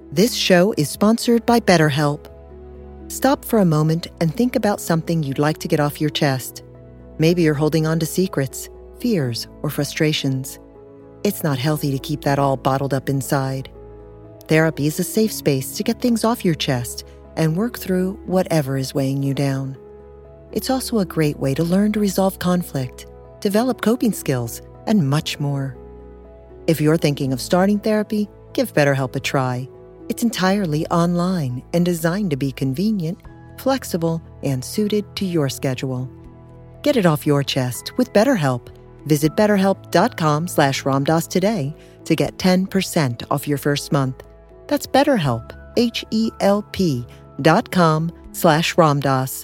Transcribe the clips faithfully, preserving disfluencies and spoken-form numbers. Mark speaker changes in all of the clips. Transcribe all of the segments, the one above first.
Speaker 1: This show is sponsored by BetterHelp. Stop for a moment and think about something you'd like to get off your chest. Maybe you're holding on to secrets, fears, or frustrations. It's not healthy to keep that all bottled up inside. Therapy is a safe space to get things off your chest and work through whatever is weighing you down. It's also a great way to learn to resolve conflict, develop coping skills, and much more. If you're thinking of starting therapy, give BetterHelp a try. It's entirely online and designed to be convenient, flexible, and suited to your schedule. Get it off your chest with BetterHelp. Visit betterhelp.com slash Ramdas today to get ten percent off your first month. That's BetterHelp, H-E-L-P dot com slash Ramdas.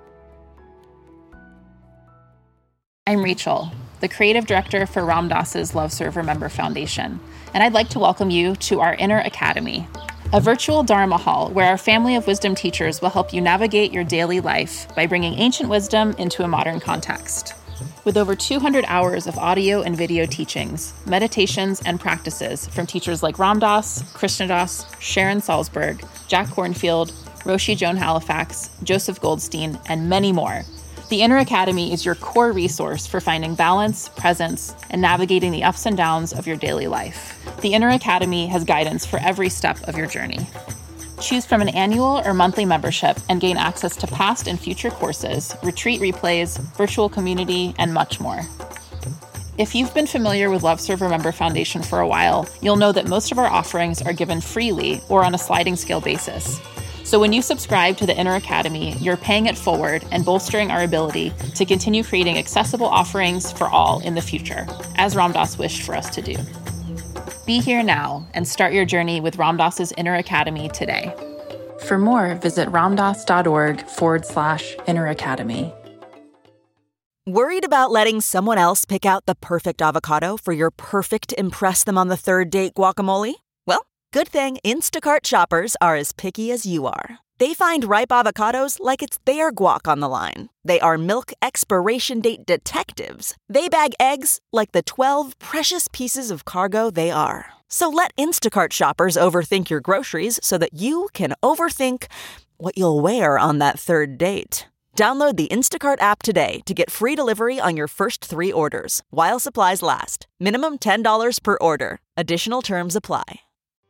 Speaker 2: I'm Rachel, the creative director for Ram Dass's Love Serve Remember Foundation, and I'd like to welcome you to our Inner Academy, a virtual Dharma hall where our family of wisdom teachers will help you navigate your daily life by bringing ancient wisdom into a modern context. With over two hundred hours of audio and video teachings, meditations, and practices from teachers like Ram Dass, Krishnadas, Sharon Salzberg, Jack Kornfield, Roshi Joan Halifax, Joseph Goldstein, and many more, the Inner Academy is your core resource for finding balance, presence, and navigating the ups and downs of your daily life. The Inner Academy has guidance for every step of your journey. Choose from an annual or monthly membership and gain access to past and future courses, retreat replays, virtual community, and much more. If you've been familiar with Love Serve Remember Foundation for a while, you'll know that most of our offerings are given freely or on a sliding scale basis. So when you subscribe to the Inner Academy, you're paying it forward and bolstering our ability to continue creating accessible offerings for all in the future, as Ram Dass wished for us to do. Be here now and start your journey with Ram Dass's Inner Academy today. For more, visit ramdass.org forward slash Inner Academy.
Speaker 3: Worried about letting someone else pick out the perfect avocado for your perfect impress them on the third date guacamole? Well, good thing Instacart shoppers are as picky as you are. They find ripe avocados like it's their guac on the line. They are milk expiration date detectives. They bag eggs like the twelve precious pieces of cargo they are. So let Instacart shoppers overthink your groceries so that you can overthink what you'll wear on that third date. Download the Instacart app today to get free delivery on your first three orders, while supplies last. Minimum ten dollars per order. Additional terms apply.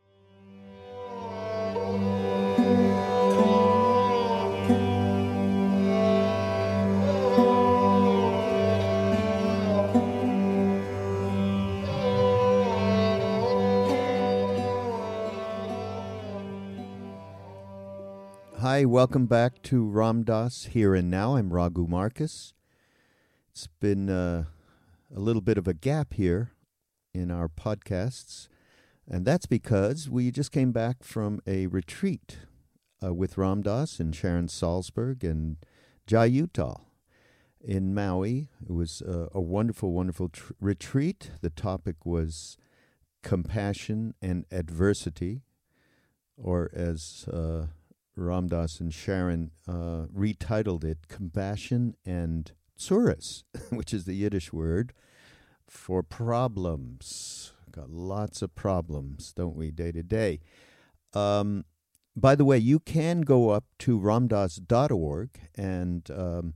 Speaker 4: Hi, welcome back to Ram Dass Here and Now. I'm Raghu Marcus. It's been uh, a little bit of a gap here in our podcasts, and that's because we just came back from a retreat uh, with Ram Dass and Sharon Salzberg and Jai Uttal in Maui. It was uh, a wonderful, wonderful tr- retreat. The topic was compassion and adversity, or as uh, Ram Dass and Sharon uh, retitled it, Compassion and Tsuris, which is the Yiddish word for problems. Got lots of problems, don't we, day to day? Um, by the way, you can go up to ramdass dot org, and um,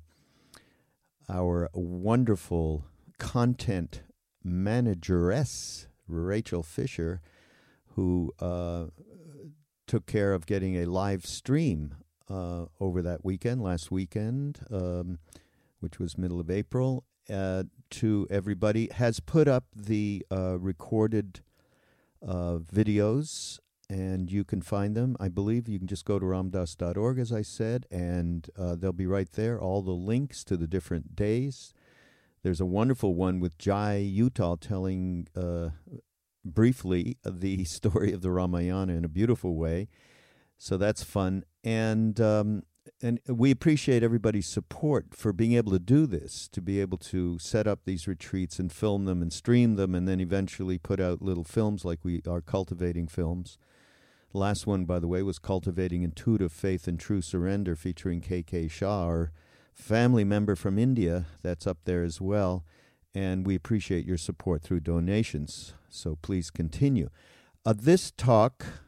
Speaker 4: our wonderful content manageress, Rachel Fisher, who uh, took care of getting a live stream uh, over that weekend, last weekend, um, which was middle of April, uh, to everybody, has put up the uh, recorded uh, videos, and you can find them. I believe you can just go to ramdass dot org, as I said, and uh, they'll be right there, all the links to the different days. There's a wonderful one with Jai Uttal telling uh, briefly the story of the Ramayana in a beautiful way. So that's fun. And um, and we appreciate everybody's support for being able to do this, to be able to set up these retreats and film them and stream them and then eventually put out little films like we are cultivating films. The last one, by the way, was Cultivating Intuitive Faith and True Surrender, featuring K K Shah, our family member from India. That's up there as well. And we appreciate your support through donations. So please continue. Uh, this talk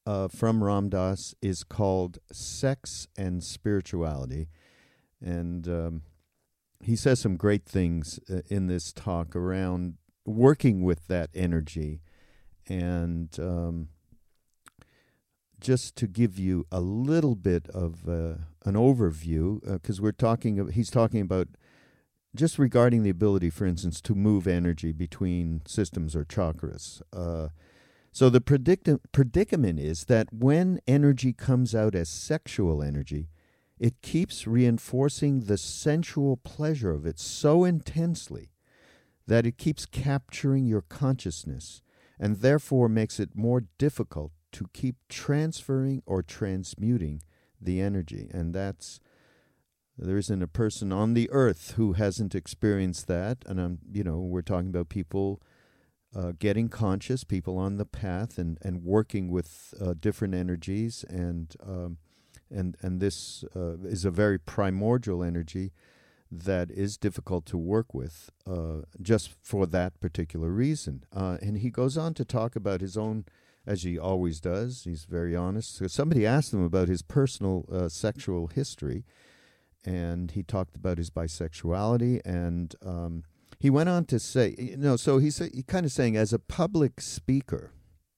Speaker 4: uh, from Ram Dass is called Sex and Spirituality. And um, he says some great things uh, in this talk around working with that energy. And um, just to give you a little bit of uh, an overview, because uh, we're talking, he's talking about just regarding the ability, for instance, to move energy between systems or chakras. Uh, so the predic- predicament is that when energy comes out as sexual energy, it keeps reinforcing the sensual pleasure of it so intensely that it keeps capturing your consciousness and therefore makes it more difficult to keep transferring or transmuting the energy. And that's, there isn't a person on the earth who hasn't experienced that. And, I'm, you know, we're talking about people uh, getting conscious, people on the path and, and working with uh, different energies. And, um, and, and this uh, is a very primordial energy that is difficult to work with uh, just for that particular reason. Uh, and he goes on to talk about his own, as he always does, he's very honest. So somebody asked him about his personal uh, sexual history, and he talked about his bisexuality, and um, he went on to say, you know, so he's he kind of saying as a public speaker,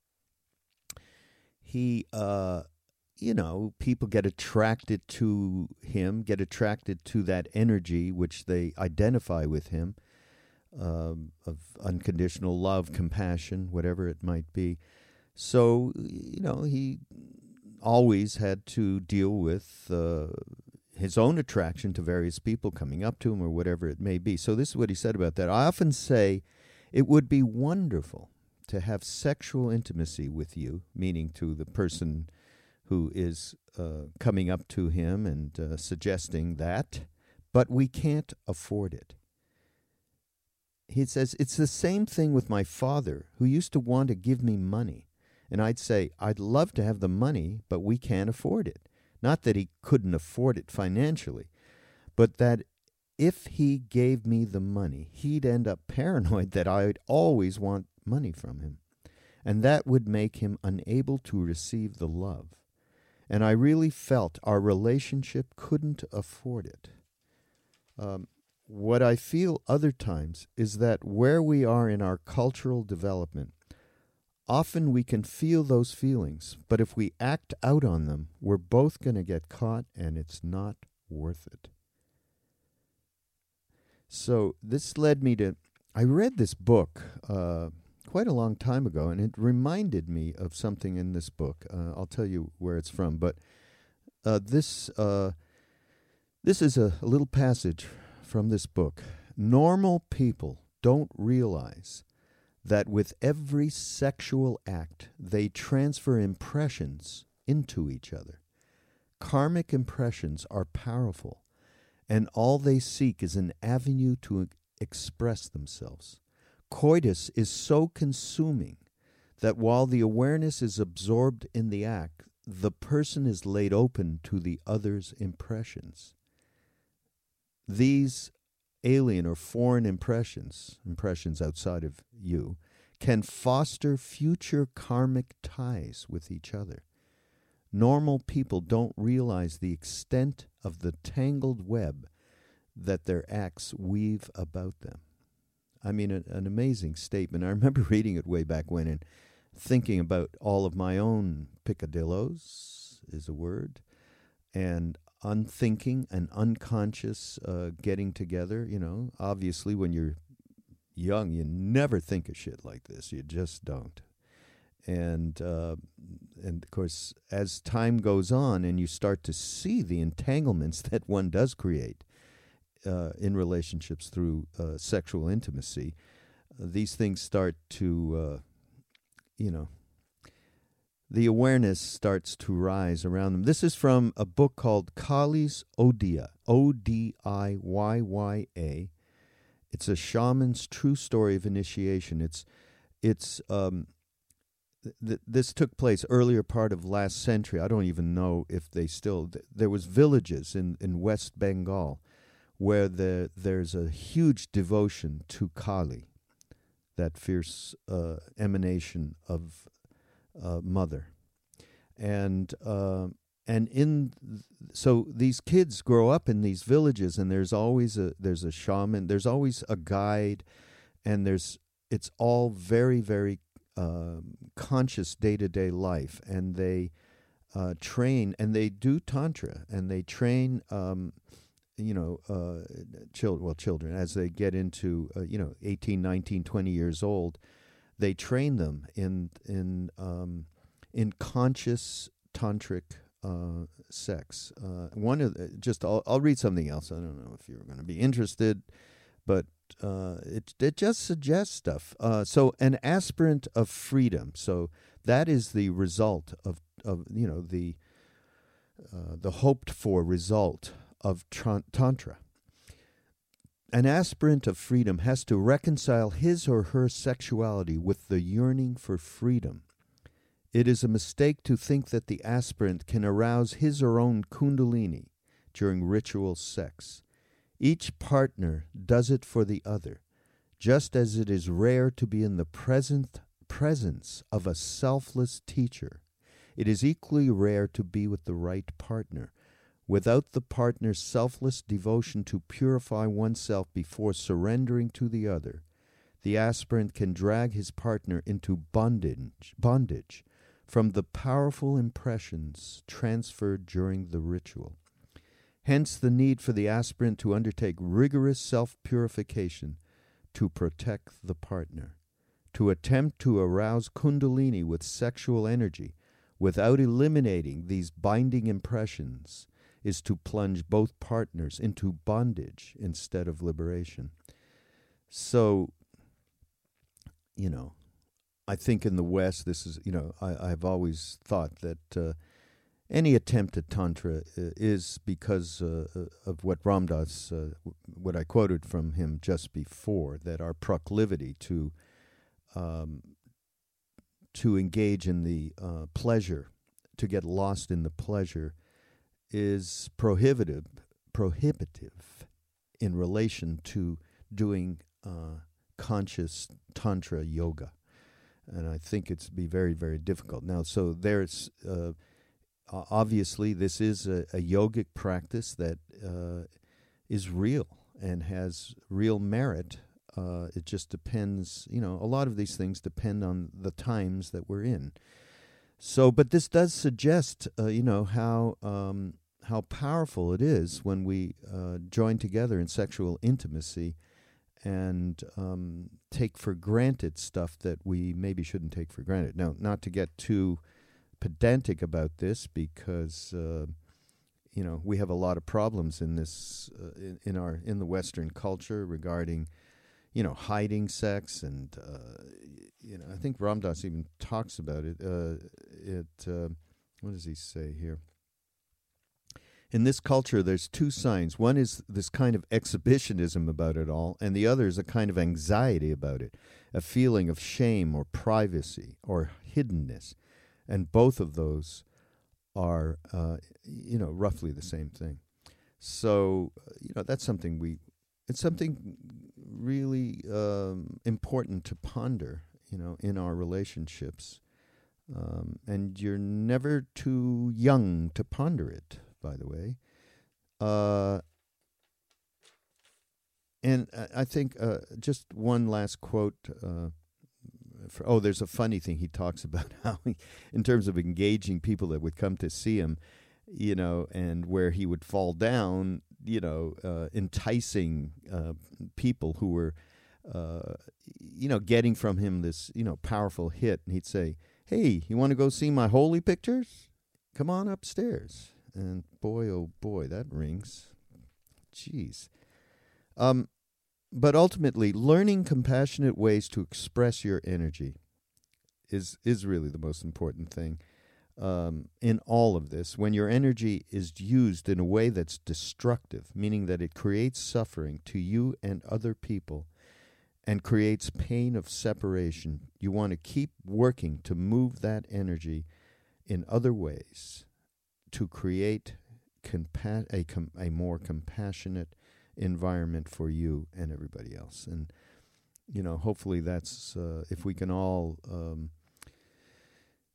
Speaker 4: he... Uh, you know, people get attracted to him, get attracted to that energy which they identify with him, um, of unconditional love, compassion, whatever it might be. So, you know, he always had to deal with uh, his own attraction to various people coming up to him or whatever it may be. So this is what he said about that. I often say it would be wonderful to have sexual intimacy with you, meaning to the person who is uh, coming up to him and uh, suggesting that, but we can't afford it. He says, it's the same thing with my father, who used to want to give me money. And I'd say, I'd love to have the money, but we can't afford it. Not that he couldn't afford it financially, but that if he gave me the money, he'd end up paranoid that I'd always want money from him. And that would make him unable to receive the love. And I really felt our relationship couldn't afford it. Um, what I feel other times is that where we are in our cultural development, often we can feel those feelings, but if we act out on them, we're both going to get caught, and it's not worth it. So this led me to, I read this book uh, quite a long time ago, and it reminded me of something in this book. Uh, I'll tell you where it's from, but uh, this uh, this is a, a little passage from this book. Normal people don't realize that with every sexual act, they transfer impressions into each other. Karmic impressions are powerful, and all they seek is an avenue to express themselves. Coitus is so consuming that while the awareness is absorbed in the act, the person is laid open to the other's impressions. These alien or foreign impressions, impressions outside of you, can foster future karmic ties with each other. Normal people don't realize the extent of the tangled web that their acts weave about them. I mean, a, an amazing statement. I remember reading it way back when and thinking about all of my own picadillos, is a word, and unthinking and unconscious uh, getting together. You know, obviously when you're young, you never think of shit like this. You just don't. And, uh, and of course, as time goes on and you start to see the entanglements that one does create, Uh, in relationships through uh, sexual intimacy, uh, these things start to, uh, you know, the awareness starts to rise around them. This is from a book called Kali's Odiya, O D I Y Y A. It's a shaman's true story of initiation. It's, it's, um, th- this took place earlier part of last century. I don't even know if they still, th- there was villages in, in West Bengal where the, there's a huge devotion to Kali, that fierce uh, emanation of uh, Mother. and uh, and in th- so these kids grow up in these villages, and there's always a there's a shaman, there's always a guide, and there's it's all very very um, conscious day to day life, and they uh, train and they do tantra, and they train. Um, you know, uh, children, well, children, as they get into, uh, you know, eighteen, nineteen, twenty years old, they train them in in um, in conscious tantric uh, sex. Uh, one of the, just, I'll, I'll read something else. I don't know if you're going to be interested, but uh, it it just suggests stuff. Uh, so, an aspirant of freedom. So that is the result of of you know the uh, the hoped for result of tra- Tantra. An aspirant of freedom has to reconcile his or her sexuality with the yearning for freedom. It is a mistake to think that the aspirant can arouse his or own kundalini during ritual sex. Each partner does it for the other, just as it is rare to be in the present presence of a selfless teacher. It is equally rare to be with the right partner. Without the partner's selfless devotion to purify oneself before surrendering to the other, the aspirant can drag his partner into bondage, bondage from the powerful impressions transferred during the ritual. Hence the need for the aspirant to undertake rigorous self-purification to protect the partner. To attempt to arouse kundalini with sexual energy without eliminating these binding impressions is to plunge both partners into bondage instead of liberation. So, you know, I think in the West, this is, you know, I, I've always thought that uh, any attempt at Tantra uh, is because uh, of what Ram Dass, uh, what I quoted from him just before, that our proclivity to um, to engage in the uh, pleasure, to get lost in the pleasure, is prohibitive, prohibitive in relation to doing uh, conscious Tantra yoga. And I think it's be very, very difficult. Now, so there's, uh, obviously, this is a, a yogic practice that uh, is real and has real merit. Uh, it just depends, you know, a lot of these things depend on the times that we're in. So, but this does suggest, uh, you know, how um, how powerful it is when we uh, join together in sexual intimacy and um, take for granted stuff that we maybe shouldn't take for granted. Now, not to get too pedantic about this, because uh, you know we have a lot of problems in this uh, in, in our in the Western culture regarding, you know, hiding sex, and uh, you know I think Ram Dass even talks about it. Uh, it uh, what does he say here? In this culture, there's two signs. One is this kind of exhibitionism about it all, and the other is a kind of anxiety about it, a feeling of shame or privacy or hiddenness. And both of those are, uh, you know, roughly the same thing. So, you know, that's something we, it's something really um, important to ponder, you know, in our relationships. Um, and you're never too young to ponder it, by the way. Uh, and I think uh, just one last quote. Uh, for, oh, there's a funny thing he talks about how, he, in terms of engaging people that would come to see him, you know, and where he would fall down, you know, uh, enticing uh, people who were, uh, you know, getting from him this, you know, powerful hit. And he'd say, "Hey, you want to go see my holy pictures? Come on upstairs." And boy, oh boy, that rings. Jeez. Um, but ultimately, learning compassionate ways to express your energy is is really the most important thing um, in all of this. When your energy is used in a way that's destructive, meaning that it creates suffering to you and other people and creates pain of separation, you want to keep working to move that energy in other ways to create compa- a, com- a more compassionate environment for you and everybody else. And, you know, hopefully that's, uh, if we can all um,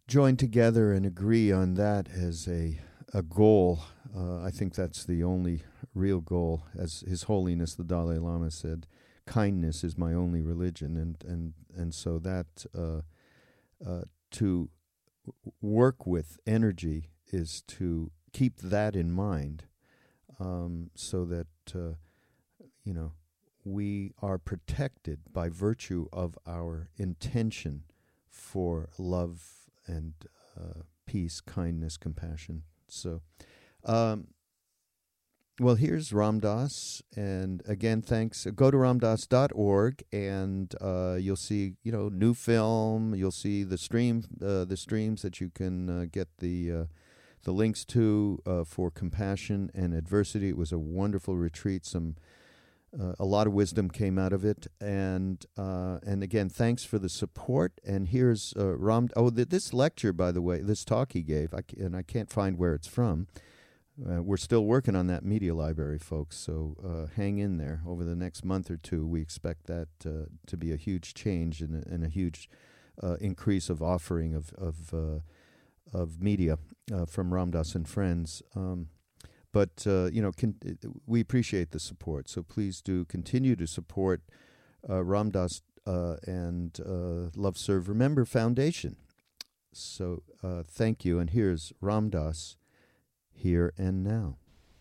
Speaker 4: join together and agree on that as a a goal. Uh, I think that's the only real goal. As His Holiness the Dalai Lama said, kindness is my only religion, and and and so that uh, uh, to work with energy is to keep that in mind, um, so that uh, you know we are protected by virtue of our intention for love and uh, peace, kindness, compassion. So, um, well, here's Ram Dass, and again, thanks. Go to ram dass dot org, and uh, you'll see, you know, new film. You'll see the stream, uh, the streams that you can uh, get the uh, the links to uh, for compassion and adversity. It was a wonderful retreat. Some uh, a lot of wisdom came out of it, and uh, and again, thanks for the support. And here's uh, Ram. Oh, th- this lecture, by the way, this talk he gave, I c- and I can't find where it's from. Uh, we're still working on that media library, folks, so uh, hang in there. Over the next month or two, we expect that uh, to be a huge change and a, and a huge uh, increase of offering of of, uh, of media uh, from Ram Dass and Friends. Um, but, uh, you know, con- we appreciate the support, so please do continue to support uh, Ram Dass uh, and uh, Love, Serve, Remember Foundation. So uh, thank you, and here's Ram Dass. Here and Now.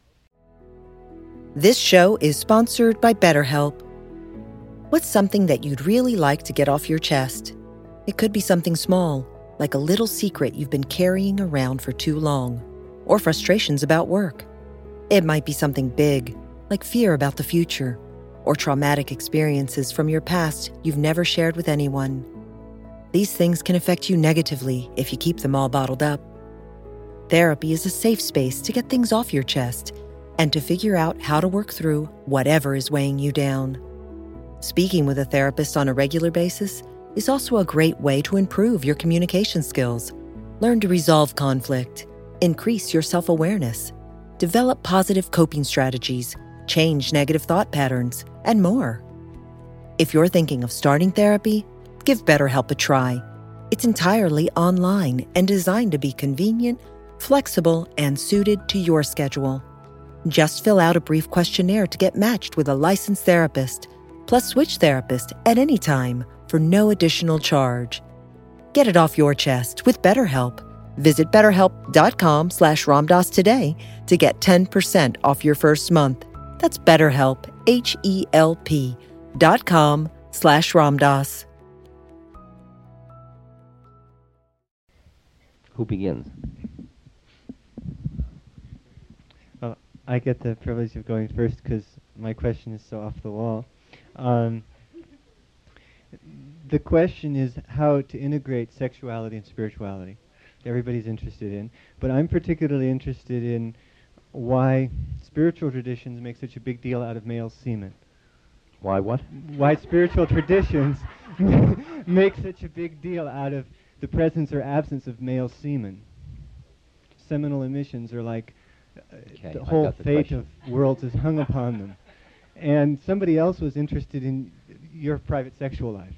Speaker 1: This show is sponsored by BetterHelp. What's something that you'd really like to get off your chest? It could be something small, like a little secret you've been carrying around for too long, or frustrations about work. It might be something big, like fear about the future, or traumatic experiences from your past you've never shared with anyone. These things can affect you negatively if you keep them all bottled up. Therapy is a safe space to get things off your chest and to figure out how to work through whatever is weighing you down. Speaking with a therapist on a regular basis is also a great way to improve your communication skills, learn to resolve conflict, increase your self-awareness, develop positive coping strategies, change negative thought patterns, and more. If you're thinking of starting therapy, give BetterHelp a try. It's entirely online and designed to be convenient, flexible, and suited to your schedule. Just fill out a brief questionnaire to get matched with a licensed therapist, plus switch therapist at any time for no additional charge. Get it off your chest with BetterHelp. Visit betterhelp.com slash ramdas today to get ten percent off your first month. That's BetterHelp, H-E-L-P dot com slash ramdas.
Speaker 5: Who begins?
Speaker 6: I get the privilege of going first because my question is so off the wall. Um, the question is how to integrate sexuality and spirituality. Everybody's interested in, but I'm particularly interested in why spiritual traditions make such a big deal out of male semen.
Speaker 5: Why what?
Speaker 6: Why spiritual traditions make such a big deal out of the presence or absence of male semen. Seminal emissions are like
Speaker 5: Okay,
Speaker 6: the
Speaker 5: I
Speaker 6: whole
Speaker 5: got the
Speaker 6: fate
Speaker 5: question.
Speaker 6: of worlds is hung upon them. And somebody else was interested in your private sexual life.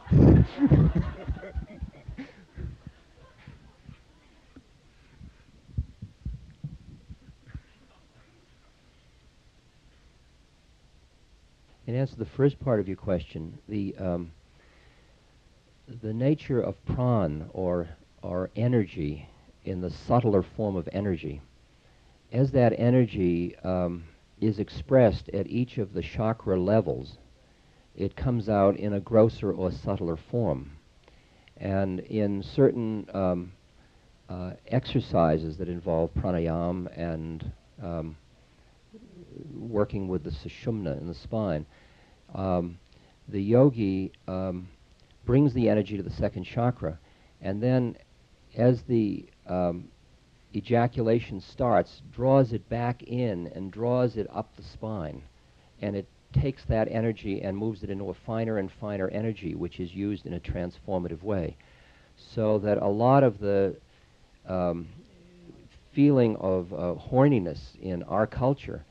Speaker 5: In answer to the first part of your question, the um, the nature of pran, or or energy, in the subtler form of energy, as that energy um, is expressed at each of the chakra levels, it comes out in a grosser or subtler form. And in certain um, uh, exercises that involve pranayama and um, working with the sushumna in the spine, um, the yogi um, brings the energy to the second chakra, and then as the um, ejaculation starts, draws it back in and draws it up the spine, and it takes that energy and moves it into a finer and finer energy, which is used in a transformative way. So that a lot of the um, feeling of uh, horniness in our culture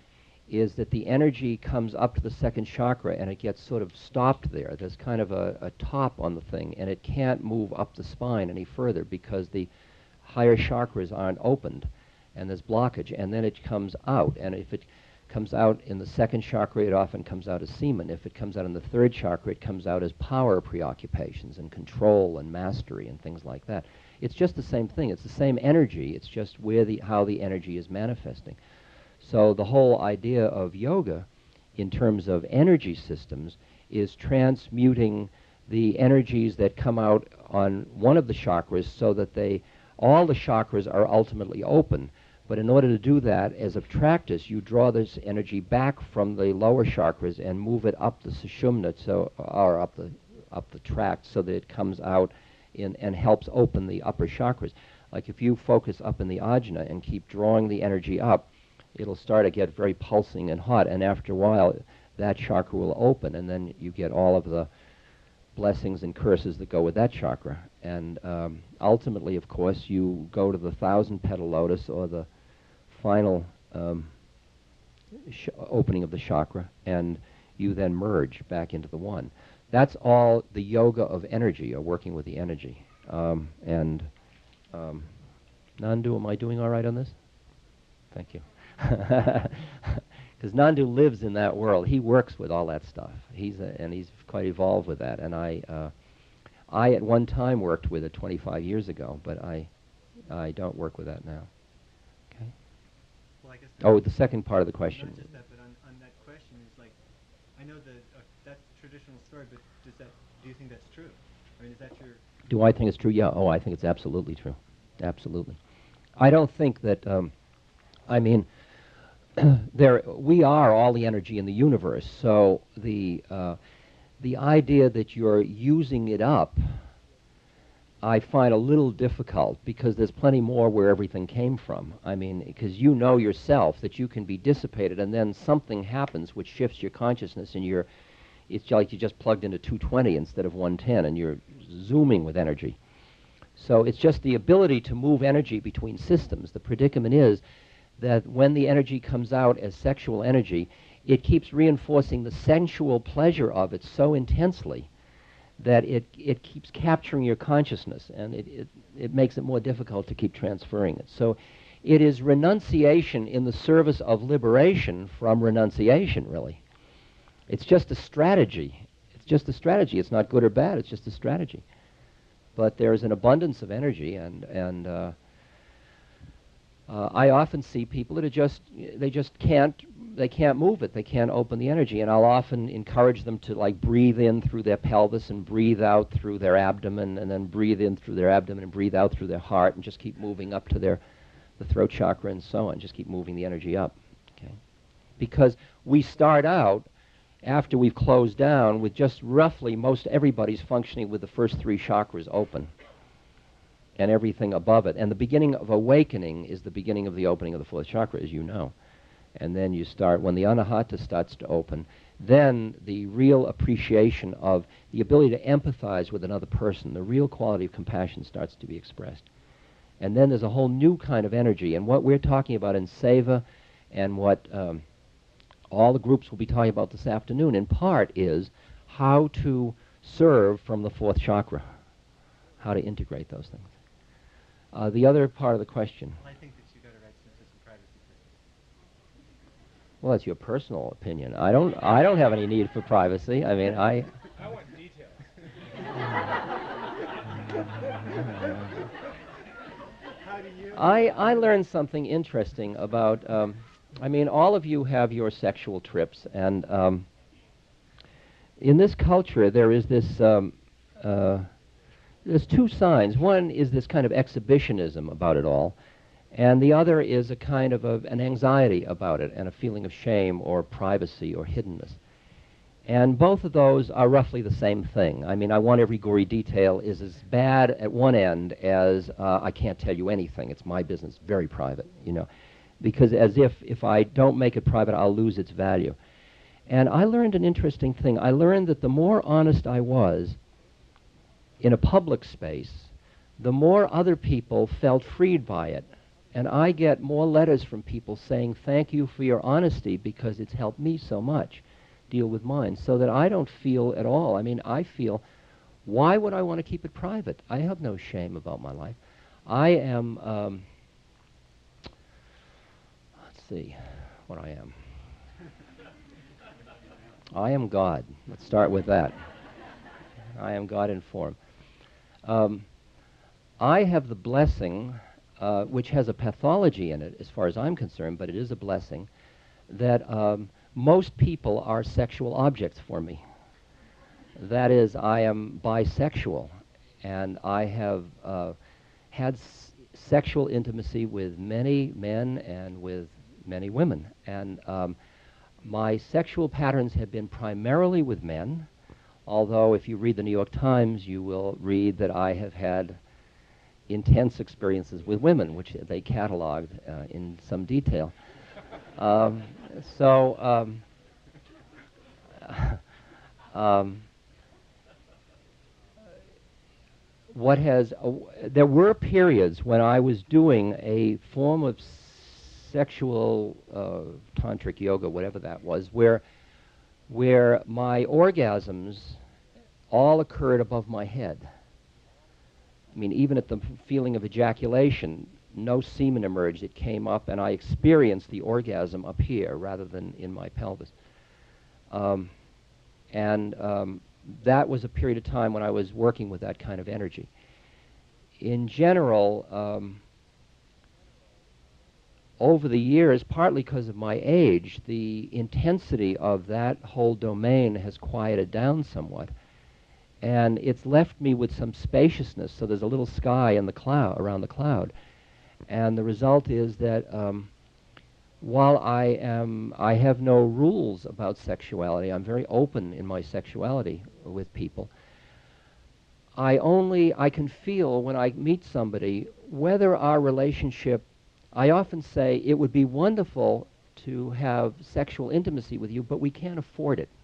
Speaker 5: is that the energy comes up to the second chakra and it gets sort of stopped there. There's kind of a, a top on the thing, and it can't move up the spine any further because the higher chakras aren't opened, and there's blockage, and then it comes out. And if it comes out in the second chakra, it often comes out as semen. If it comes out in the third chakra, it comes out as power preoccupations and control and mastery and things like that. It's just the same thing. It's the same energy. It's just where the how the energy is manifesting. So the whole idea of yoga in terms of energy systems is transmuting the energies that come out on one of the chakras so that they all the chakras are ultimately open. But in order to do that, as a practice, you draw this energy back from the lower chakras and move it up the sushumna, so, or up the up the tract, so that it comes out in, and helps open the upper chakras. Like if you focus up in the ajna and keep drawing the energy up, it'll start to get very pulsing and hot, and after a while, that chakra will open, and then you get all of the blessings and curses that go with that chakra. And um, ultimately, of course, you go to the thousand-petal lotus, or the final um, sh opening of the chakra, and you then merge back into the one. That's all the yoga of energy, or working with the energy. Um, and um, Nandu, am I doing all right on this? Thank you. Because Nandu lives in that world. He works with all that stuff. He's a, and he's quite evolved with that. And I, uh, I at one time worked with it twenty-five years ago, but I, I don't work with that now. Okay.
Speaker 6: Well, I guess
Speaker 5: oh, the second part of the question.
Speaker 6: Not just that, but on, on that question is like, I know that uh, that's a traditional story, but does that? Do you think that's true? I mean, is that your?
Speaker 5: Do I think it's true? Yeah. Oh, I think it's absolutely true. Absolutely. I don't think that. Um, I mean. There, we are all the energy in the universe. So the uh, the idea that you're using it up, I find a little difficult, because there's plenty more where everything came from. I mean, because you know yourself that you can be dissipated, and then something happens which shifts your consciousness, and you're, it's like you just plugged into two twenty instead of one ten, and you're zooming with energy. So it's just the ability to move energy between systems. The predicament is that when the energy comes out as sexual energy, it keeps reinforcing the sensual pleasure of it so intensely that it, it keeps capturing your consciousness, and it, it, it makes it more difficult to keep transferring it. So it is renunciation in the service of liberation from renunciation, really. It's just a strategy. It's just a strategy. It's not good or bad. It's just a strategy. But there is an abundance of energy, and, and uh, Uh, I often see people that are just, they just can't, they can't move it, they can't open the energy, and I'll often encourage them to like breathe in through their pelvis and breathe out through their abdomen, and then breathe in through their abdomen and breathe out through their heart, and just keep moving up to their, the throat chakra and so on, just keep moving the energy up, okay? Because we start out, after we've closed down, with just roughly, most everybody's functioning with the first three chakras open, and everything above it. And the beginning of awakening is the beginning of the opening of the fourth chakra, as you know. And then you start, when the anahata starts to open, then the real appreciation of the ability to empathize with another person, the real quality of compassion starts to be expressed. And then there's a whole new kind of energy. And what we're talking about in Seva, and what um, all the groups will be talking about this afternoon, in part, is how to serve from the fourth chakra, how to integrate those things. Uh, the other part of the question.
Speaker 6: Well, I think that you got to write some, some privacy first.
Speaker 5: Well, that's your personal opinion. I don't. I don't have any need for privacy. I mean, I.
Speaker 7: I want details.
Speaker 6: How do you?
Speaker 5: I I learned something interesting about. Um, I mean, all of you have your sexual trips, and um, in this culture, there is this. Um, uh, There's two signs. One is this kind of exhibitionism about it all, and the other is a kind of a, an anxiety about it and a feeling of shame or privacy or hiddenness. And both of those are roughly the same thing. I mean, I want every gory detail is as bad at one end as uh, I can't tell you anything. It's my business, very private, you know, because as if if I don't make it private, I'll lose its value. And I learned an interesting thing. I learned that the more honest I was in a public space, the more other people felt freed by it And I get more letters from people saying, thank you for your honesty because it's helped me so much deal with mine, so that I don't feel at all. I mean, I feel, why would I want to keep it private? I have no shame about my life. I am, um, let's see what I am. I am God. Let's start with that. I am God in form. Um, I have the blessing, uh, which has a pathology in it as far as I'm concerned, but it is a blessing, that um, most people are sexual objects for me. That is, I am bisexual, and I have uh, had s sexual intimacy with many men and with many women. And um, my sexual patterns have been primarily with men, although if you read the New York Times, you will read that I have had intense experiences with women, which they cataloged uh, in some detail. um, so, um, um, what has, uh, there were periods when I was doing a form of sexual uh, tantric yoga, whatever that was, where, where my orgasms all occurred above my head. I mean, even at the feeling of ejaculation, no semen emerged. It came up, and I experienced the orgasm up here rather than in my pelvis. Um, and um, that was a period of time when I was working with that kind of energy. In general, um, over the years, partly because of my age, the intensity of that whole domain has quieted down somewhat. And it's left me with some spaciousness, so there's a little sky in the cloud, around the cloud. And the result is that um, while I am, I have no rules about sexuality, I'm very open in my sexuality with people. I only, I can feel when I meet somebody whether our relationship, I often say it would be wonderful to have sexual intimacy with you, but we can't afford it.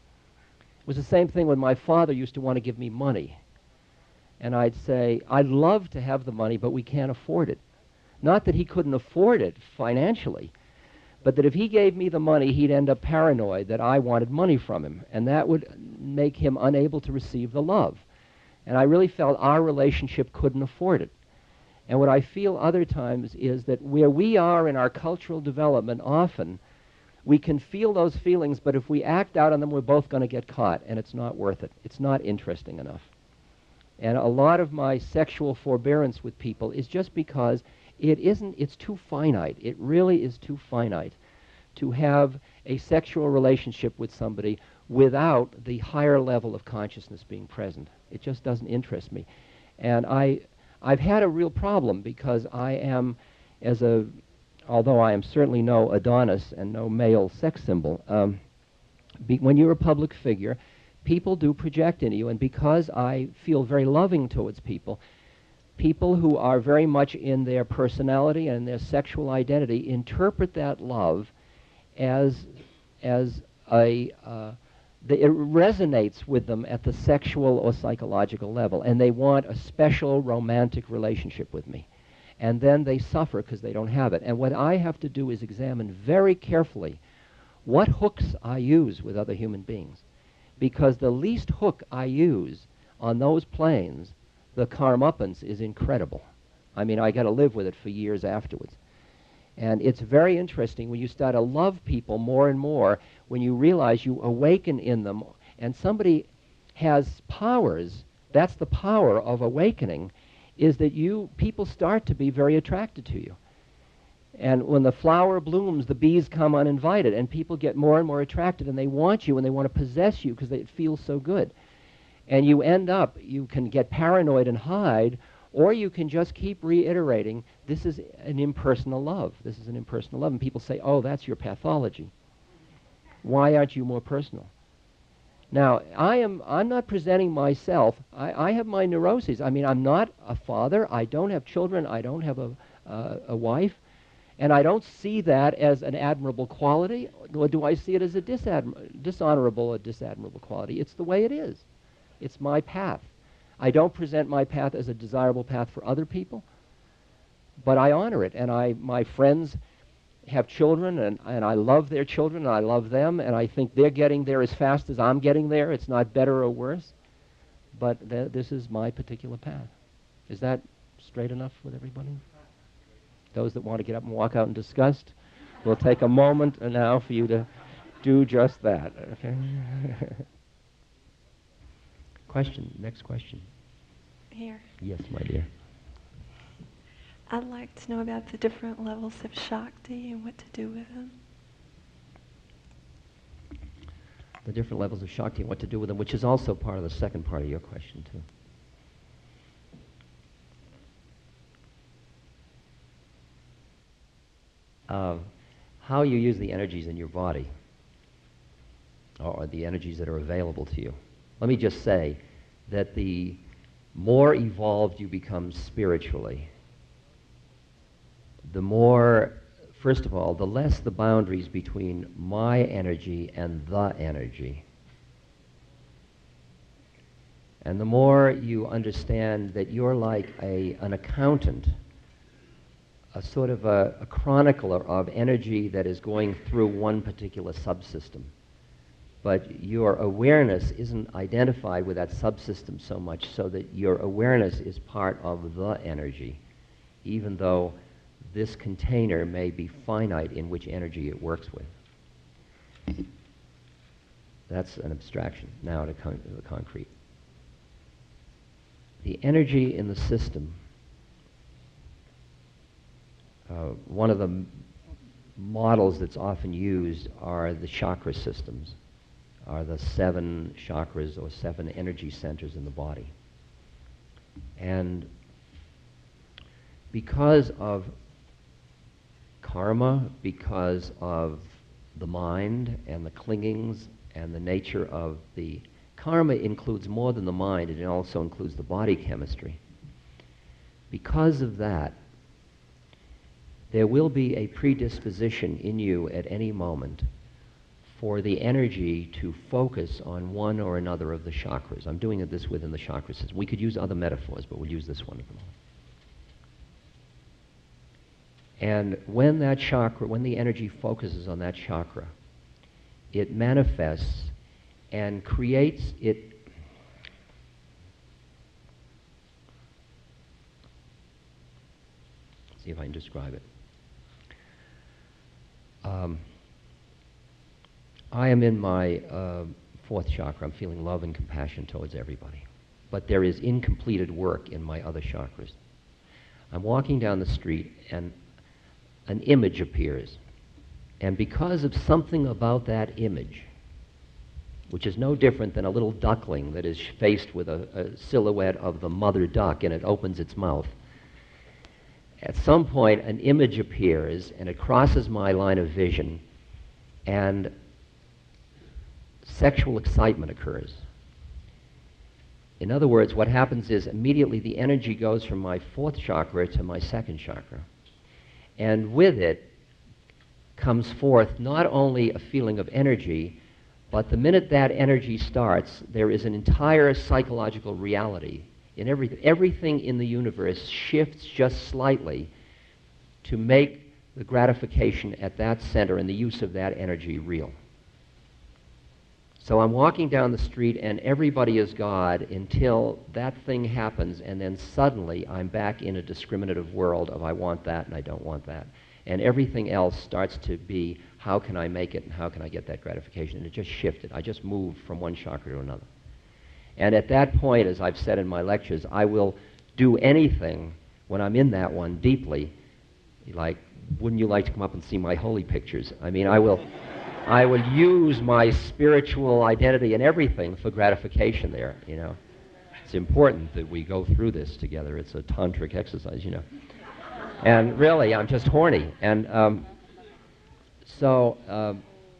Speaker 5: It was the same thing when my father used to want to give me money. And I'd say, I'd love to have the money, but we can't afford it. Not that he couldn't afford it financially, but that if he gave me the money, he'd end up paranoid that I wanted money from him, and that would make him unable to receive the love. And I really felt our relationship couldn't afford it. And what I feel other times is that where we are in our cultural development, often we can feel those feelings, but if we act out on them, we're both going to get caught, and it's not worth it. It's not interesting enough. And a lot of my sexual forbearance with people is just because it isn't, it's too finite. It really is too finite to have a sexual relationship with somebody without the higher level of consciousness being present. It just doesn't interest me. And I, I've had a real problem because I am, as a, although I am certainly no Adonis and no male sex symbol, um, be, when you're a public figure, people do project into you, and because I feel very loving towards people, people who are very much in their personality and their sexual identity interpret that love as, as a, uh, the, it resonates with them at the sexual or psychological level, and they want a special romantic relationship with me. And then they suffer because they don't have it. And what I have to do is examine very carefully what hooks I use with other human beings. Because the least hook I use on those planes, the karmapans, is incredible. I mean, I got to live with it for years afterwards. And it's very interesting when you start to love people more and more, when you realize you awaken in them, and somebody has powers, that's the power of awakening, is that you, people start to be very attracted to you. And when the flower blooms, the bees come uninvited, and people get more and more attracted, and they want you, and they want to possess you because it feels so good. And you end up, you can get paranoid and hide, or you can just keep reiterating, this is an impersonal love. This is an impersonal love. And people say, oh, that's your pathology. Why aren't you more personal? Now, I am, I'm not presenting myself. I, I have my neuroses. I mean, I'm not a father. I don't have children. I don't have a, uh, a wife. And I don't see that as an admirable quality, nor do I see it as a disadm- dishonorable or disadmirable quality. It's the way it is. It's my path. I don't present my path as a desirable path for other people, but I honor it, and I, my friends have children, and, and I love their children, and I love them, and I think they're getting there as fast as I'm getting there. It's not better or worse, but th- this is my particular path. Is that straight enough with everybody? Those that want to get up and walk out in disgust, we'll take a moment now for you to do just that, okay? Question, next question.
Speaker 7: Here.
Speaker 5: Yes, my dear.
Speaker 7: I'd like to know about the different levels of Shakti and what to do with them.
Speaker 5: The different levels of Shakti and what to do with them, which is also part of the second part of your question, too. Uh, how you use the energies in your body, or the energies that are available to you. Let me just say that the more evolved you become spiritually, the more, first of all, the less the boundaries between my energy and the energy. And the more you understand that you're like a, an accountant, a sort of a, a chronicler of energy that is going through one particular subsystem. But your awareness isn't identified with that subsystem so much so that your awareness is part of the energy, even though this container may be finite in which energy it works with. That's an abstraction. Now to, con- to the concrete. The energy in the system, uh, one of the m- models that's often used are the chakra systems, are the seven chakras or seven energy centers in the body. And because of karma, because of the mind and the clingings and the nature of the karma includes more than the mind, it also includes the body chemistry. Because of that, there will be a predisposition in you at any moment for the energy to focus on one or another of the chakras. I'm doing it this within the chakra system. We could use other metaphors, but we'll use this one at the moment. And when that chakra, when the energy focuses on that chakra, it manifests and creates it. See if I can describe it. Um, I am in my uh, fourth chakra. I'm feeling love and compassion towards everybody. But there is incompleted work in my other chakras. I'm walking down the street and an image appears. And because of something about that image, which is no different than a little duckling that is faced with a, a silhouette of the mother duck and it opens its mouth, at some point an image appears and it crosses my line of vision and sexual excitement occurs. In other words, what happens is immediately the energy goes from my fourth chakra to my second chakra. And with it comes forth not only a feeling of energy, but the minute that energy starts, there is an entire psychological reality. In everything, everything in the universe shifts just slightly to make the gratification at that center and the use of that energy real. So I'm walking down the street and everybody is God until that thing happens, and then suddenly I'm back in a discriminative world of I want that and I don't want that. And everything else starts to be how can I make it and how can I get that gratification. And it just shifted. I just moved from one chakra to another. And at that point, as I've said in my lectures, I will do anything when I'm in that one deeply. Like, wouldn't you like to come up and see my holy pictures? I mean, I will... I will use my spiritual identity and everything for gratification there, you know. It's important that we go through this together. It's a tantric exercise, you know. And really, I'm just horny. And um, so, um,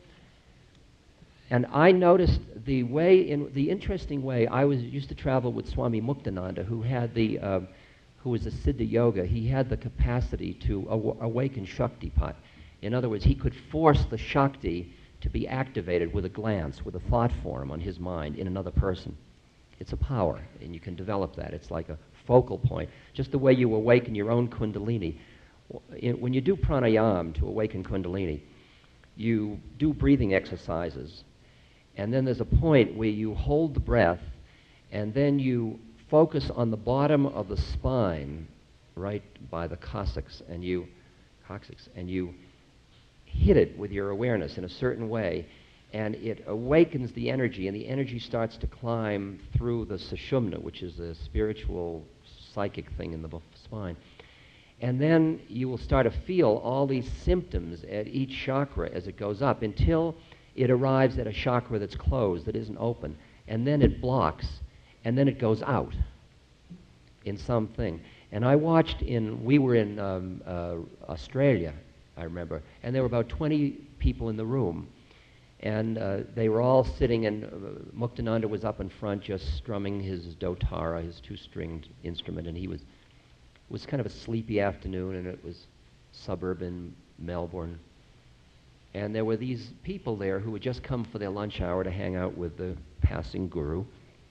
Speaker 5: and I noticed the way, in the interesting way, I was used to travel with Swami Muktananda, who had the, uh, who was a Siddha Yoga. He had the capacity to aw- awaken Shaktipat. In other words, he could force the Shakti to be activated with a glance, with a thought form on his mind in another person. It's a power, and you can develop that. It's like a focal point. Just the way you awaken your own Kundalini, in, when you do pranayama to awaken Kundalini, you do breathing exercises, and then there's a point where you hold the breath, and then you focus on the bottom of the spine, right by the coccyx, and you, coccyx, and you hit it with your awareness in a certain way, and it awakens the energy, and the energy starts to climb through the sushumna, which is a spiritual, psychic thing in the spine. And then you will start to feel all these symptoms at each chakra as it goes up until it arrives at a chakra that's closed, that isn't open. And then it blocks, and then it goes out in something. And I watched in, we were in um, uh, Australia, I remember, and there were about twenty people in the room. And uh, they were all sitting, and uh, Muktananda was up in front just strumming his dotara, his two-stringed instrument, and he was, it was kind of a sleepy afternoon, and it was suburban Melbourne. And there were these people there who had just come for their lunch hour to hang out with the passing guru.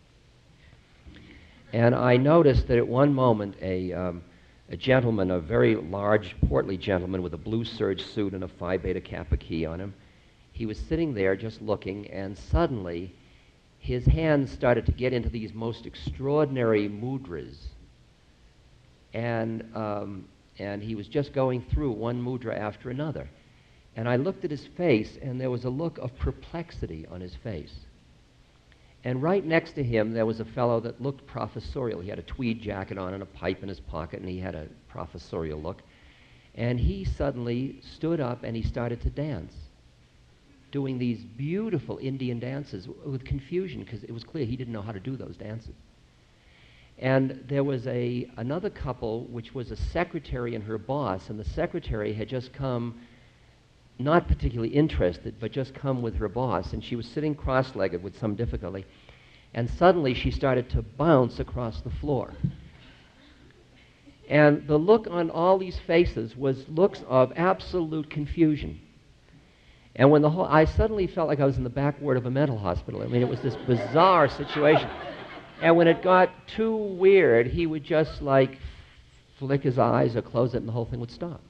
Speaker 5: And I noticed that at one moment a, um, a gentleman, a very large, portly gentleman with a blue serge suit and a Phi Beta Kappa key on him, he was sitting there just looking, and suddenly his hands started to get into these most extraordinary mudras. And, um, and he was just going through one mudra after another. And I looked at his face, and there was a look of perplexity on his face. And right next to him, there was a fellow that looked professorial. He had a tweed jacket on and a pipe in his pocket, and he had a professorial look. And he suddenly stood up, and he started to dance, doing these beautiful Indian dances with confusion, because it was clear he didn't know how to do those dances. And there was a another couple, which was a secretary and her boss, and the secretary had just come, not particularly interested, but just come with her boss, and she was sitting cross-legged with some difficulty, and suddenly she started to bounce across the floor. And the look on all these faces was looks of absolute confusion. And when the whole, I suddenly felt like I was in the back ward of a mental hospital. I mean, it was this bizarre situation. And when it got too weird, he would just like flick his eyes or close it, and the whole thing would stop.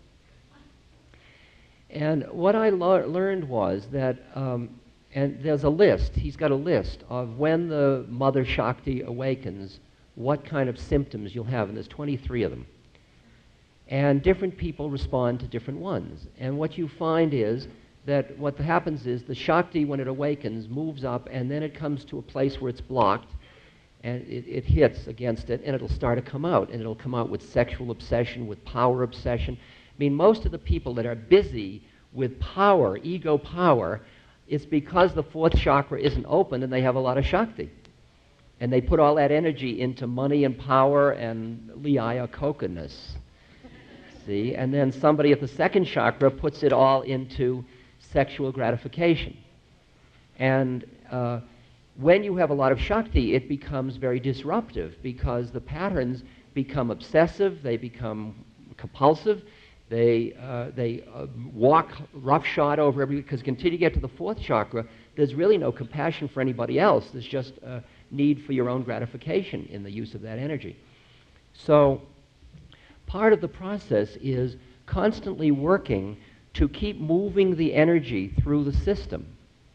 Speaker 5: And what I lo- learned was that, um, and there's a list, he's got a list of when the Mother Shakti awakens, what kind of symptoms you'll have, and there's twenty-three of them. And different people respond to different ones. And what you find is that what happens is the Shakti, when it awakens, moves up, and then it comes to a place where it's blocked, and it, it hits against it, and it'll start to come out, and it'll come out with sexual obsession, with power obsession. I mean, most of the people that are busy with power, ego power, it's because the fourth chakra isn't open and they have a lot of Shakti. And they put all that energy into money and power and liyaya kokaness. See? And then somebody at the second chakra puts it all into sexual gratification. And uh, when you have a lot of Shakti, it becomes very disruptive because the patterns become obsessive, they become compulsive, they, uh, they uh, walk roughshod over everybody, because until you get to the fourth chakra, there's really no compassion for anybody else. There's just a need for your own gratification in the use of that energy. So part of the process is constantly working to keep moving the energy through the system,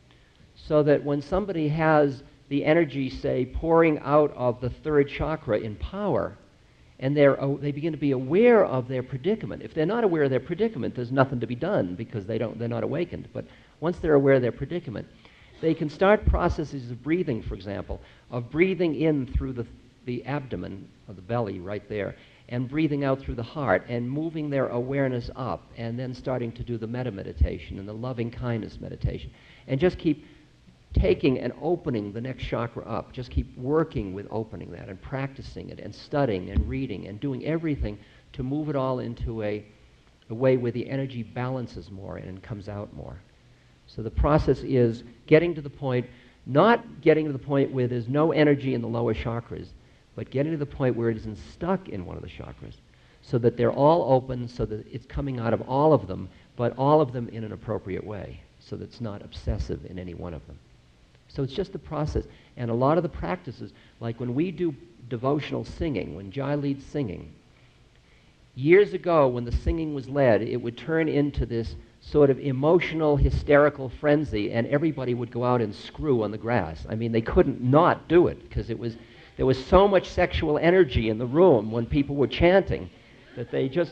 Speaker 5: so that when somebody has the energy, say, pouring out of the third chakra in power, and they're, uh, they begin to be aware of their predicament. If they're not aware of their predicament, there's nothing to be done, because they don't, they're not awakened. But once they're aware of their predicament, they can start processes of breathing, for example, of breathing in through the, the abdomen, or the belly right there, and breathing out through the heart, and moving their awareness up, and then starting to do the metta meditation and the loving kindness meditation, and just keep taking and opening the next chakra up. Just keep working with opening that and practicing it and studying and reading and doing everything to move it all into a, a way where the energy balances more and comes out more. So the process is getting to the point, not getting to the point where there's no energy in the lower chakras, but getting to the point where it isn't stuck in one of the chakras, so that they're all open, so that it's coming out of all of them, but all of them in an appropriate way, so that it's not obsessive in any one of them. So it's just the process. And a lot of the practices, like when we do devotional singing, when Jai leads singing, Years ago, when the singing was led, it would turn into this sort of emotional, hysterical frenzy, and everybody would go out and screw on the grass. I mean, they couldn't not do it, because it was, there was so much sexual energy in the room when people were chanting that they just...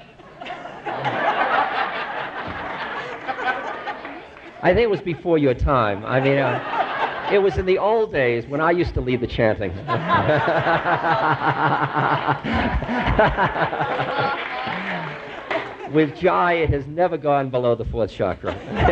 Speaker 5: I think it was before your time. I mean, uh, it was in the old days when I used to lead the chanting. With Jai, it has never gone below the fourth chakra.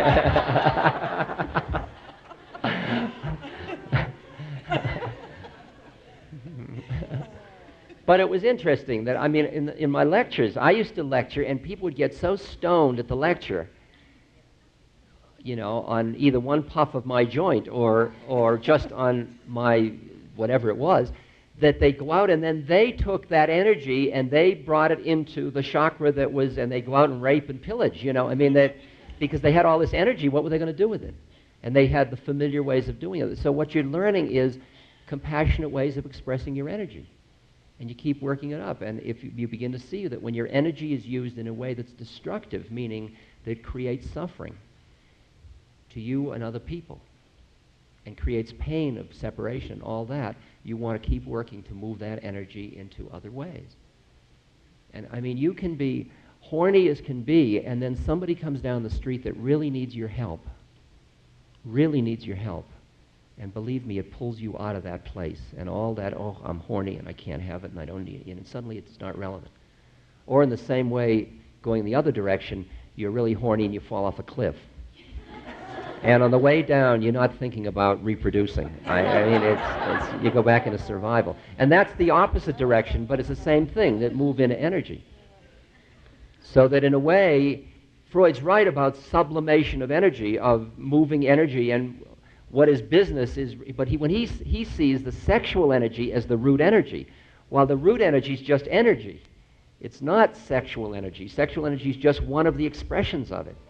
Speaker 5: But it was interesting that, I mean, in, in my lectures, I used to lecture, and people would get so stoned at the lecture, you know, on either one puff of my joint or, or just on my whatever it was, that they go out and then they took that energy and they brought it into the chakra that was, and they go out and rape and pillage, you know. I mean, that because they had all this energy, what were they going to do with it? And they had the familiar ways of doing it. So what you're learning is compassionate ways of expressing your energy. And you keep working it up. And if you, you begin to see that when your energy is used in a way that's destructive, meaning that creates suffering to you and other people, and creates pain of separation, all that, you want to keep working to move that energy into other ways. And I mean, you can be horny as can be, and then somebody comes down the street that really needs your help, really needs your help. And believe me, it pulls you out of that place. And all that, oh, I'm horny and I can't have it and I don't need it. And suddenly it's not relevant. Or in the same way, going the other direction, you're really horny and you fall off a cliff. And on the way down, you're not thinking about reproducing. I, I mean, it's, it's, you go back into survival. And that's the opposite direction, but it's the same thing, that move into energy. So that in a way, Freud's right about sublimation of energy, of moving energy, and what his business is, but he, when he, he sees the sexual energy as the root energy, while the root energy is just energy. It's not sexual energy. Sexual energy is just one of the expressions of it.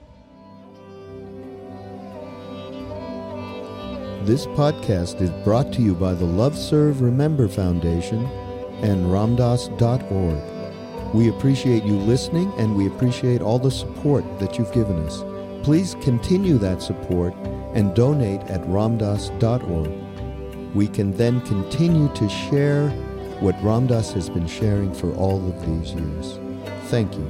Speaker 4: This podcast is brought to you by the Love Serve Remember Foundation and ramdas dot org. We appreciate you listening, and we appreciate all the support that you've given us. Please continue that support and donate at ramdas dot org. We can then continue to share what Ram Dass has been sharing for all of these years. Thank you.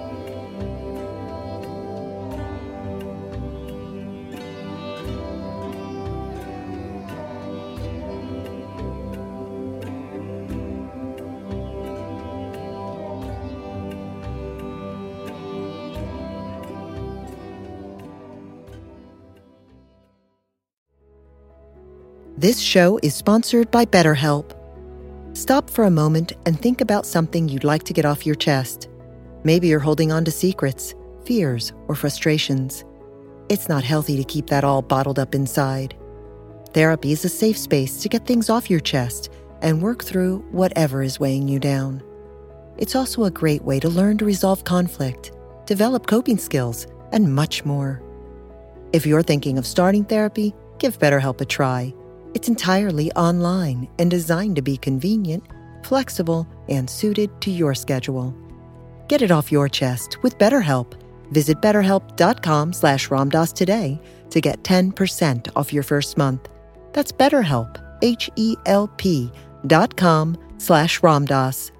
Speaker 1: This show is sponsored by BetterHelp. Stop for a moment and think about something you'd like to get off your chest. Maybe you're holding on to secrets, fears, or frustrations. It's not healthy to keep that all bottled up inside. Therapy is a safe space to get things off your chest and work through whatever is weighing you down. It's also a great way to learn to resolve conflict, develop coping skills, and much more. If you're thinking of starting therapy, give BetterHelp a try. It's entirely online and designed to be convenient, flexible, and suited to your schedule. Get it off your chest with BetterHelp. Visit betterhelp.com slash ramdas today to get ten percent off your first month. That's BetterHelp, H E L P dot com slash ramdas.